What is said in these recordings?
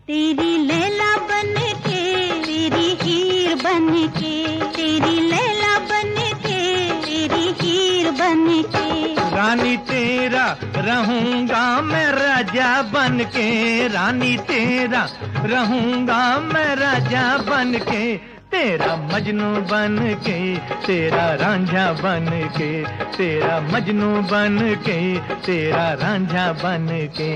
तेरी लैला बन के, तेरी हीर बन के, तेरी लैला बन के, तेरी हीर बन के। रानी तेरा रहूंगा मैं राजा बन के, रानी तेरा रहूंगा मैं राजा बन के, तेरा मजनू बन के, तेरा रांझा बन के, तेरा मजनू बन के, तेरा रांझा बन के।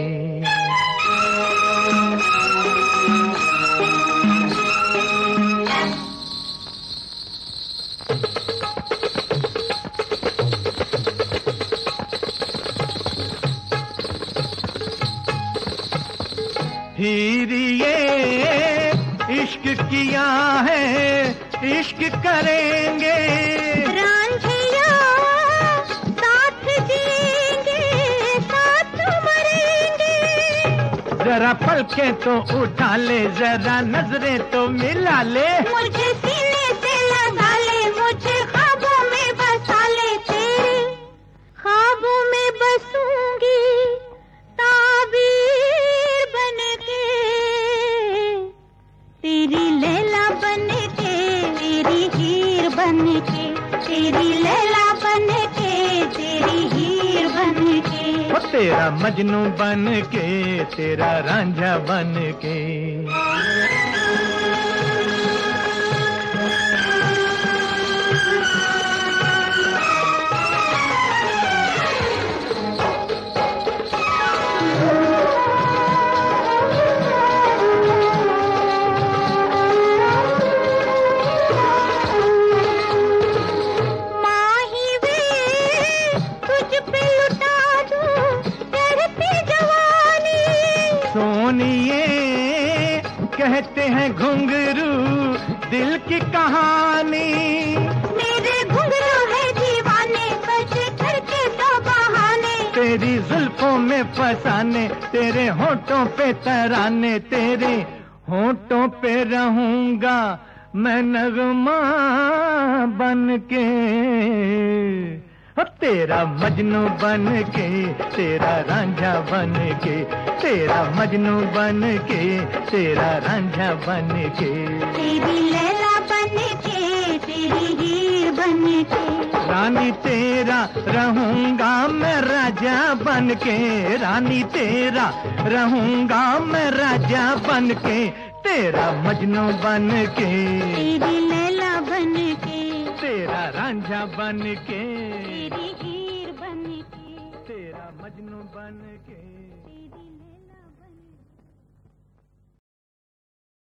हीर ये इश्क किया है, इश्क करेंगे रांझिया, साथ जिएंगे, साथ मरेंगे। जरा पलके तो उठा ले, जरा नजरें तो मिला ले, मुझे सीने से लगा ले, मुझे ख्वाबों में बसा ले, तेरे ख्वाबों में बसूंगी ताबीर बन के। तेरी लैला बन के, तेरी हीर बन के, तेरी लैला बन के, तेरी हीर बन के। ओ तेरा मजनू बन के, तेरा रांझा बन के। सोनिए कहते हैं घुंघरू दिल की कहानी, मेरे घुंघरू है दीवाने, बस करके तो बहाने। तेरी जुल्फों में फसाने, तेरे होठों पे तराने, तेरे होठों पे रहूंगा मैं नगमा बन के। तेरा मजनू बन के, तेरा रांझा बन के, तेरा मजनू बन के, तेरा रांझा बन के। तेरी लैला बन के, तेरी हीर बन के। रानी तेरा रहूंगा मैं राजा बन के, रानी तेरा रहूंगा मैं राजा बन के, तेरा मजनू बन के, तेरी लैला बन के, तेरा रांझा बन के, तेरी हीर बन के, तेरा मजनू बन के। तेरी